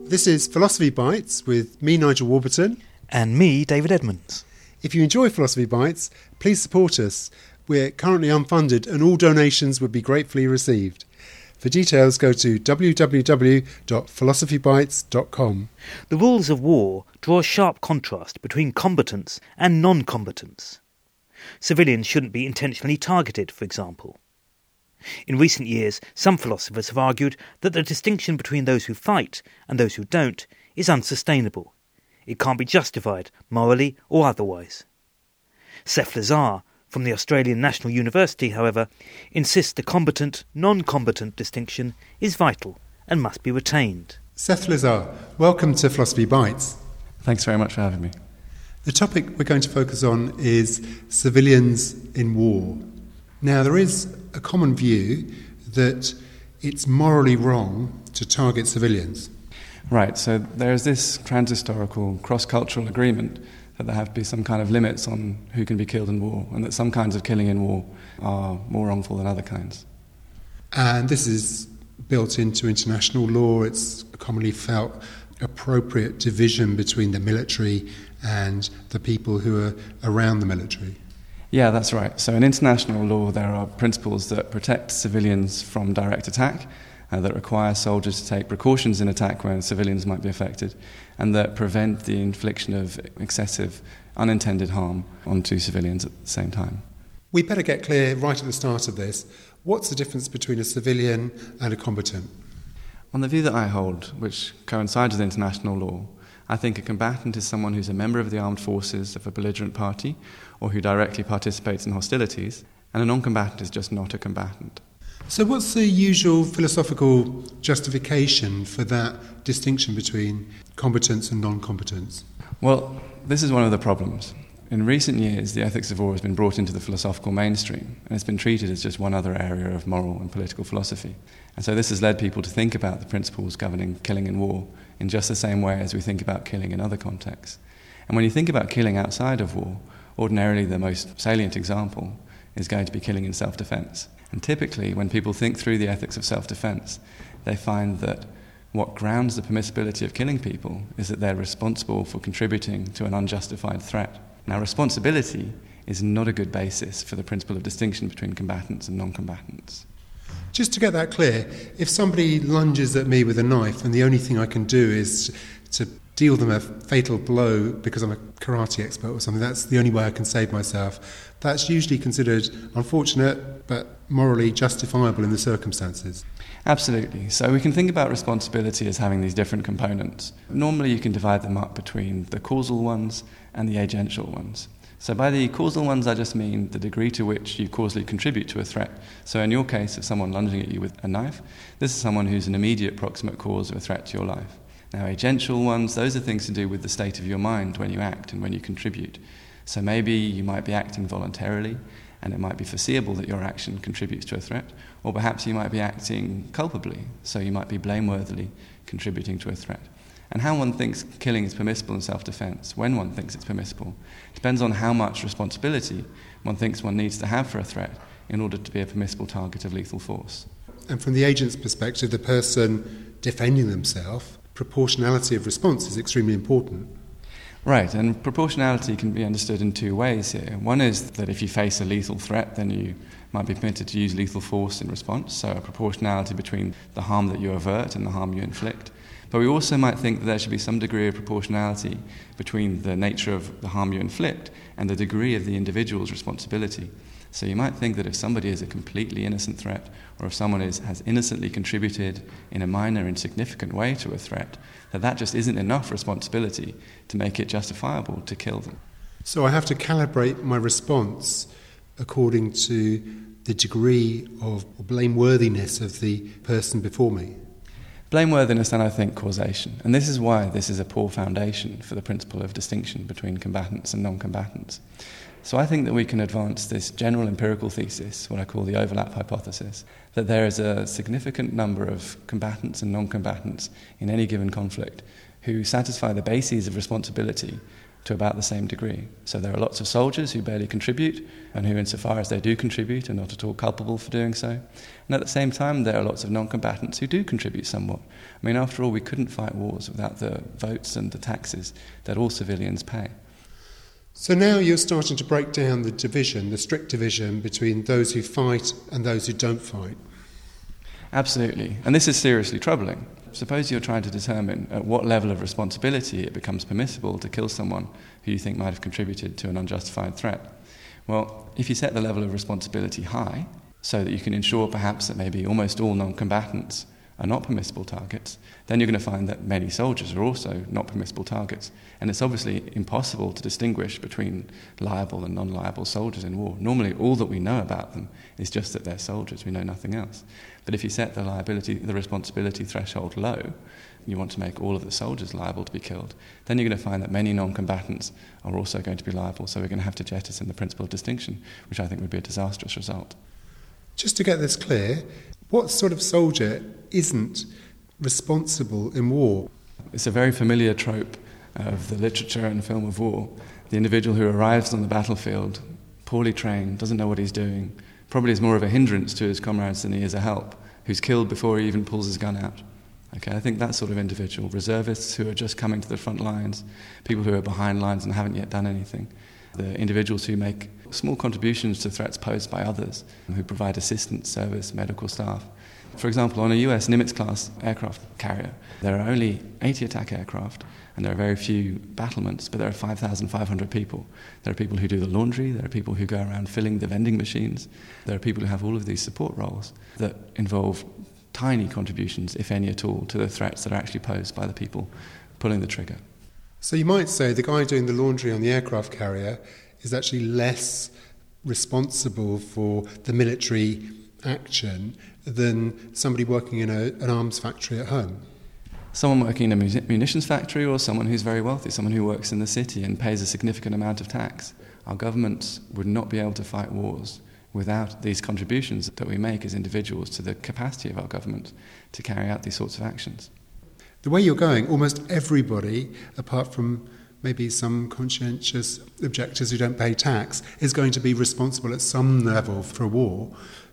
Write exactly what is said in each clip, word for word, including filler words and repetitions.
This is Philosophy Bites with me, Nigel Warburton. And me, David Edmonds. If you enjoy Philosophy Bites, please support us. We're currently unfunded and all donations would be gratefully received. For details, go to w w w dot philosophy bites dot com. The rules of war draw a sharp contrast between combatants and non-combatants. Civilians shouldn't be intentionally targeted, for example. In recent years, some philosophers have argued that the distinction between those who fight and those who don't is unsustainable. It can't be justified, morally or otherwise. Seth Lazar, from the Australian National University, however, insists the combatant-non-combatant distinction is vital and must be retained. Seth Lazar, welcome to Philosophy Bites. Thanks very much for having me. The topic we're going to focus on is civilians in war. Now, there is a common view that it's morally wrong to target civilians. Right, so there's this trans-historical, cross-cultural agreement that there have to be some kind of limits on who can be killed in war, and that some kinds of killing in war are more wrongful than other kinds. And this is built into international law. It's a commonly felt appropriate division between the military and the people who are around the military. Yeah, that's right. So in international law, there are principles that protect civilians from direct attack, uh, that require soldiers to take precautions in attack when civilians might be affected, and that prevent the infliction of excessive, unintended harm onto civilians at the same time. We better get clear right at the start of this. What's the difference between a civilian and a combatant? On the view that I hold, which coincides with international law, I think a combatant is someone who's a member of the armed forces of a belligerent party or who directly participates in hostilities, and a non-combatant is just not a combatant. So what's the usual philosophical justification for that distinction between combatants and non-combatants? Well, this is one of the problems. In recent years, the ethics of war has been brought into the philosophical mainstream, and it's been treated as just one other area of moral and political philosophy. And so this has led people to think about the principles governing killing in war in just the same way as we think about killing in other contexts. And when you think about killing outside of war, ordinarily the most salient example is going to be killing in self-defense. And typically, when people think through the ethics of self-defense, they find that what grounds the permissibility of killing people is that they're responsible for contributing to an unjustified threat. Now, responsibility is not a good basis for the principle of distinction between combatants and non-combatants. Just to get that clear, if somebody lunges at me with a knife and the only thing I can do is to deal them a fatal blow because I'm a karate expert or something, that's the only way I can save myself, that's usually considered unfortunate but morally justifiable in the circumstances. Absolutely. So we can think about responsibility as having these different components. Normally you can divide them up between the causal ones and the agential ones. So by the causal ones, I just mean the degree to which you causally contribute to a threat. So in your case of someone lunging at you with a knife, this is someone who's an immediate proximate cause of a threat to your life. Now, agential ones, those are things to do with the state of your mind when you act and when you contribute. So maybe you might be acting voluntarily, and it might be foreseeable that your action contributes to a threat, or perhaps you might be acting culpably, so you might be blameworthily contributing to a threat. And how one thinks killing is permissible in self-defense, when one thinks it's permissible, depends on how much responsibility one thinks one needs to have for a threat in order to be a permissible target of lethal force. And from the agent's perspective, the person defending themselves, proportionality of response is extremely important. Right, and proportionality can be understood in two ways here. One is that if you face a lethal threat, then you might be permitted to use lethal force in response, so a proportionality between the harm that you avert and the harm you inflict. But we also might think that there should be some degree of proportionality between the nature of the harm you inflict and the degree of the individual's responsibility. So you might think that if somebody is a completely innocent threat, or if someone is, has innocently contributed in a minor, insignificant way to a threat, that that just isn't enough responsibility to make it justifiable to kill them. So I have to calibrate my response according to the degree of blameworthiness of the person before me. Blameworthiness and, I think, causation. And this is why this is a poor foundation for the principle of distinction between combatants and non-combatants. So I think that we can advance this general empirical thesis, what I call the overlap hypothesis, that there is a significant number of combatants and non-combatants in any given conflict who satisfy the bases of responsibility to about the same degree. So there are lots of soldiers who barely contribute, and who, insofar as they do contribute, are not at all culpable for doing so. And at the same time, there are lots of non-combatants who do contribute somewhat. I mean, after all, we couldn't fight wars without the votes and the taxes that all civilians pay. So now you're starting to break down the division, the strict division between those who fight and those who don't fight. Absolutely. And this is seriously troubling. Suppose you're trying to determine at what level of responsibility it becomes permissible to kill someone who you think might have contributed to an unjustified threat. Well, if you set the level of responsibility high, so that you can ensure perhaps that maybe almost all non-combatants are not permissible targets, then you're going to find that many soldiers are also not permissible targets. And it's obviously impossible to distinguish between liable and non-liable soldiers in war. Normally, all that we know about them is just that they're soldiers. We know nothing else. But if you set the liability, the responsibility threshold low, you want to make all of the soldiers liable to be killed, then you're going to find that many non-combatants are also going to be liable. So we're going to have to jettison the principle of distinction, which I think would be a disastrous result. Just to get this clear, what sort of soldier isn't responsible in war? It's a very familiar trope of the literature and film of war. The individual who arrives on the battlefield, poorly trained, doesn't know what he's doing, probably is more of a hindrance to his comrades than he is a help, who's killed before he even pulls his gun out. Okay, I think that sort of individual, reservists who are just coming to the front lines, people who are behind lines and haven't yet done anything, the individuals who make small contributions to threats posed by others, who provide assistance, service, medical staff. For example, on a U S Nimitz-class aircraft carrier, there are only eighty attack aircraft, and there are very few battlements, but there are five thousand five hundred people. There are people who do the laundry, there are people who go around filling the vending machines, there are people who have all of these support roles that involve tiny contributions, if any at all, to the threats that are actually posed by the people pulling the trigger. So you might say the guy doing the laundry on the aircraft carrier is actually less responsible for the military action than somebody working in a, an arms factory at home. Someone working in a munitions factory, or someone who's very wealthy, someone who works in the city and pays a significant amount of tax. Our governments would not be able to fight wars without these contributions that we make as individuals to the capacity of our government to carry out these sorts of actions. The way you're going, almost everybody, apart from maybe some conscientious objectors who don't pay tax, is going to be responsible at some level for a war.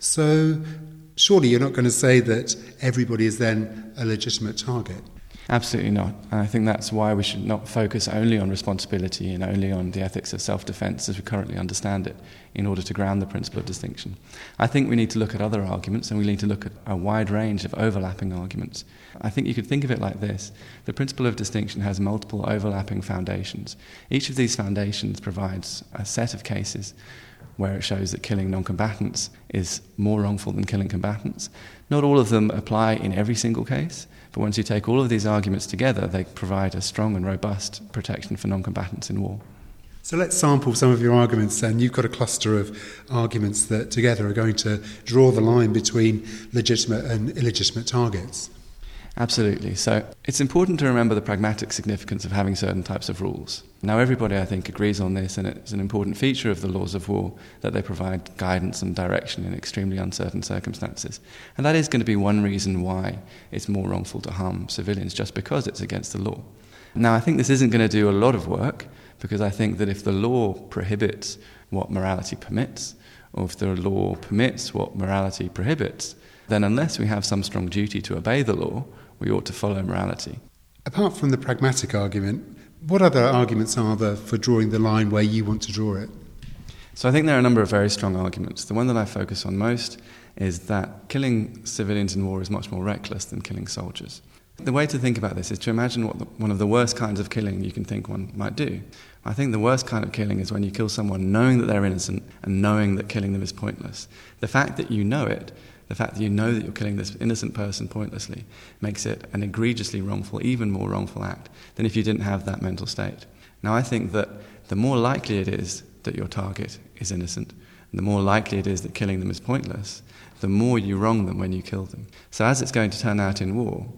So surely you're not going to say that everybody is then a legitimate target. Absolutely not. And I think that's why we should not focus only on responsibility and only on the ethics of self-defence as we currently understand it in order to ground the principle of distinction. I think we need to look at other arguments, and we need to look at a wide range of overlapping arguments. I think you could think of it like this. The principle of distinction has multiple overlapping foundations. Each of these foundations provides a set of cases where it shows that killing non-combatants is more wrongful than killing combatants. Not all of them apply in every single case, but once you take all of these arguments together, they provide a strong and robust protection for non-combatants in war. So let's sample some of your arguments then. You've got a cluster of arguments that together are going to draw the line between legitimate and illegitimate targets. Absolutely. So it's important to remember the pragmatic significance of having certain types of rules. Now everybody, I think, agrees on this, and it's an important feature of the laws of war that they provide guidance and direction in extremely uncertain circumstances. And that is going to be one reason why it's more wrongful to harm civilians, just because it's against the law. Now I think this isn't going to do a lot of work, because I think that if the law prohibits what morality permits, or if the law permits what morality prohibits, then unless we have some strong duty to obey the law, we ought to follow morality. Apart from the pragmatic argument, what other arguments are there for drawing the line where you want to draw it? So I think there are a number of very strong arguments. The one that I focus on most is that killing civilians in war is much more reckless than killing soldiers. The way to think about this is to imagine what the, one of the worst kinds of killing you can think one might do. I think the worst kind of killing is when you kill someone knowing that they're innocent and knowing that killing them is pointless. The fact that you know it, the fact that you know that you're killing this innocent person pointlessly, makes it an egregiously wrongful, even more wrongful act than if you didn't have that mental state. Now I think that the more likely it is that your target is innocent, and the more likely it is that killing them is pointless, the more you wrong them when you kill them. So as it's going to turn out in war,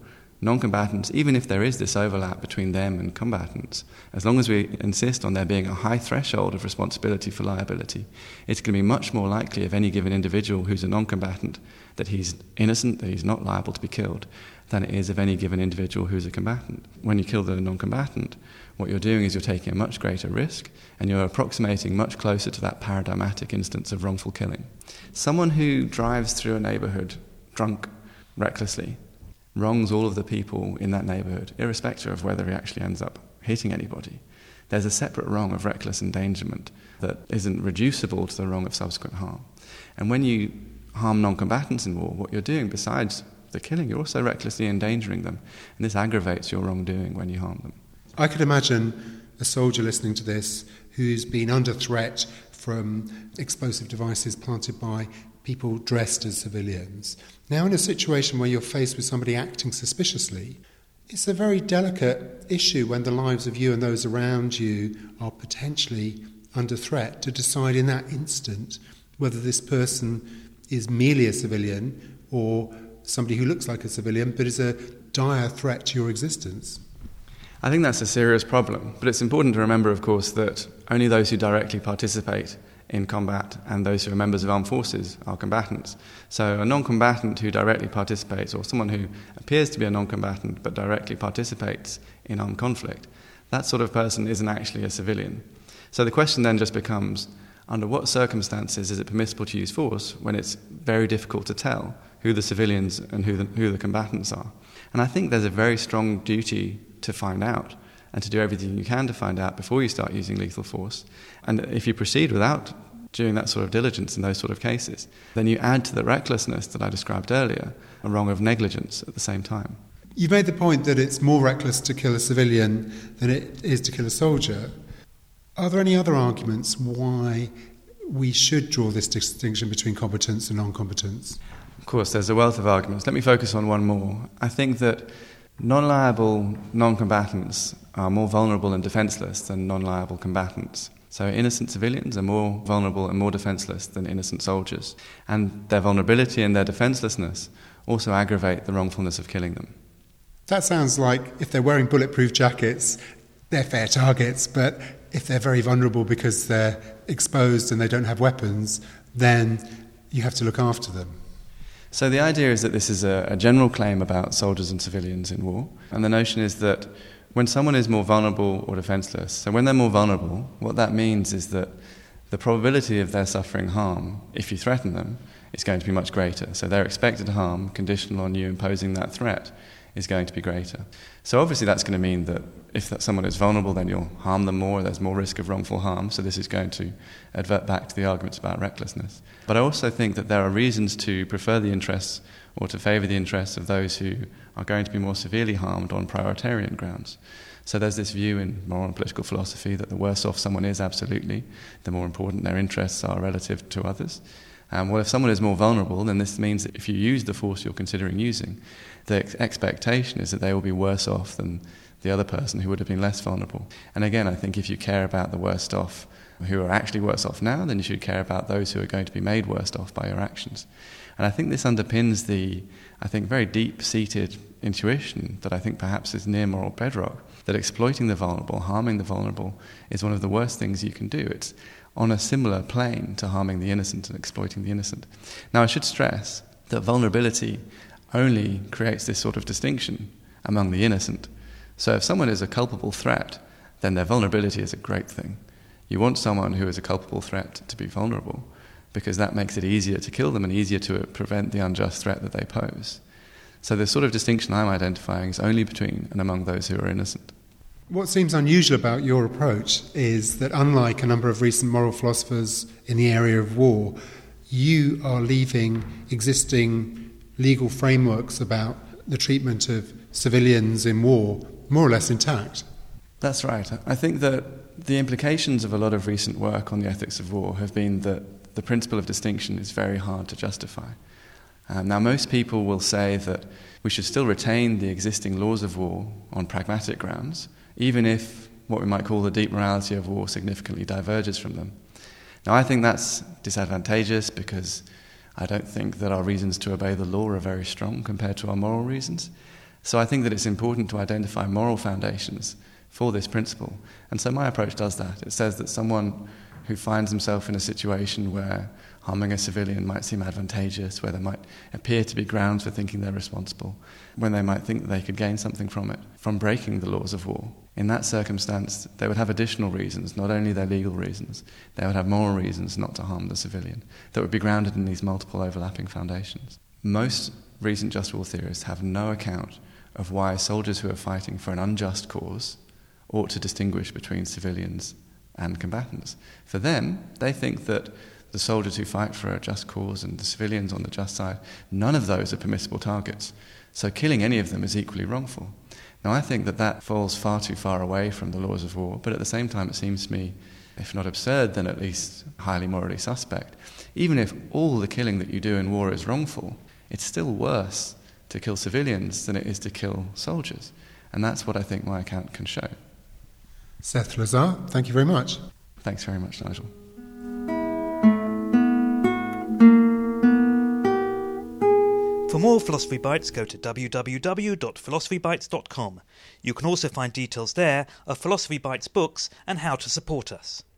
non-combatants, even if there is this overlap between them and combatants, as long as we insist on there being a high threshold of responsibility for liability, it's going to be much more likely of any given individual who's a non-combatant that he's innocent, that he's not liable to be killed, than it is of any given individual who's a combatant. When you kill the non-combatant, what you're doing is you're taking a much greater risk and you're approximating much closer to that paradigmatic instance of wrongful killing. Someone who drives through a neighbourhood drunk, recklessly, wrongs all of the people in that neighbourhood, irrespective of whether he actually ends up hitting anybody. There's a separate wrong of reckless endangerment that isn't reducible to the wrong of subsequent harm. And when you harm non-combatants in war, what you're doing, besides the killing, you're also recklessly endangering them. And this aggravates your wrongdoing when you harm them. I could imagine a soldier listening to this who's been under threat from explosive devices planted by people dressed as civilians. Now, in a situation where you're faced with somebody acting suspiciously, it's a very delicate issue when the lives of you and those around you are potentially under threat to decide in that instant whether this person is merely a civilian or somebody who looks like a civilian but is a dire threat to your existence. I think that's a serious problem, but it's important to remember, of course, that only those who directly participate in combat and those who are members of armed forces are combatants. So a non-combatant who directly participates, or someone who appears to be a non-combatant but directly participates in armed conflict, that sort of person isn't actually a civilian. So the question then just becomes, under what circumstances is it permissible to use force when it's very difficult to tell who the civilians and who the, who the combatants are? And I think there's a very strong duty to find out and to do everything you can to find out before you start using lethal force. And if you proceed without doing that sort of diligence in those sort of cases, then you add to the recklessness that I described earlier a wrong of negligence at the same time. You've made the point that it's more reckless to kill a civilian than it is to kill a soldier. Are there any other arguments why we should draw this distinction between competence and non-competence? Of course, there's a wealth of arguments. Let me focus on one more. I think that non-liable non-combatants are more vulnerable and defenceless than non-liable combatants. So innocent civilians are more vulnerable and more defenceless than innocent soldiers. And their vulnerability and their defencelessness also aggravate the wrongfulness of killing them. That sounds like if they're wearing bulletproof jackets, they're fair targets, but if they're very vulnerable because they're exposed and they don't have weapons, then you have to look after them. So the idea is that this is a, a general claim about soldiers and civilians in war, and the notion is that when someone is more vulnerable or defenceless, so when they're more vulnerable, what that means is that the probability of their suffering harm, if you threaten them, is going to be much greater. So their expected harm, conditional on you imposing that threat, is going to be greater. So obviously that's going to mean that if that someone is vulnerable, then you'll harm them more, there's more risk of wrongful harm, so this is going to advert back to the arguments about recklessness. But I also think that there are reasons to prefer the interests or to favour the interests of those who are going to be more severely harmed on prioritarian grounds. So there's this view in moral and political philosophy that the worse off someone is, absolutely, the more important their interests are relative to others. Um, well, if someone is more vulnerable, then this means that if you use the force you're considering using, the ex- expectation is that they will be worse off than the other person who would have been less vulnerable. And again, I think if you care about the worst off who are actually worse off now, then you should care about those who are going to be made worse off by your actions. And I think this underpins the, I think, very deep-seated intuition that I think perhaps is near moral bedrock, that exploiting the vulnerable, harming the vulnerable, is one of the worst things you can do. It's on a similar plane to harming the innocent and exploiting the innocent. Now, I should stress that vulnerability only creates this sort of distinction among the innocent. So if someone is a culpable threat, then their vulnerability is a great thing. You want someone who is a culpable threat to be vulnerable, because that makes it easier to kill them and easier to prevent the unjust threat that they pose. So the sort of distinction I'm identifying is only between and among those who are innocent. What seems unusual about your approach is that, unlike a number of recent moral philosophers in the area of war, you are leaving existing legal frameworks about the treatment of civilians in war more or less intact. That's right. I think that the implications of a lot of recent work on the ethics of war have been that the principle of distinction is very hard to justify. Um, now, most people will say that we should still retain the existing laws of war on pragmatic grounds, even if what we might call the deep morality of war significantly diverges from them. Now, I think that's disadvantageous because I don't think that our reasons to obey the law are very strong compared to our moral reasons. So I think that it's important to identify moral foundations for this principle. And so my approach does that. It says that someone who finds himself in a situation where harming a civilian might seem advantageous, where there might appear to be grounds for thinking they're responsible, when they might think that they could gain something from it, from breaking the laws of war. In that circumstance, they would have additional reasons, not only their legal reasons, they would have moral reasons not to harm the civilian, that would be grounded in these multiple overlapping foundations. Most recent just war theorists have no account of why soldiers who are fighting for an unjust cause ought to distinguish between civilians and combatants. For them, they think that the soldiers who fight for a just cause and the civilians on the just side, none of those are permissible targets. So killing any of them is equally wrongful. Now, I think that that falls far too far away from the laws of war, but at the same time it seems to me, if not absurd, then at least highly morally suspect. Even if all the killing that you do in war is wrongful, it's still worse to kill civilians than it is to kill soldiers. And that's what I think my account can show. Seth Lazar, thank you very much. Thanks very much, Nigel. For more Philosophy Bites, go to w w w dot philosophy bites dot com. You can also find details there of Philosophy Bites books and how to support us.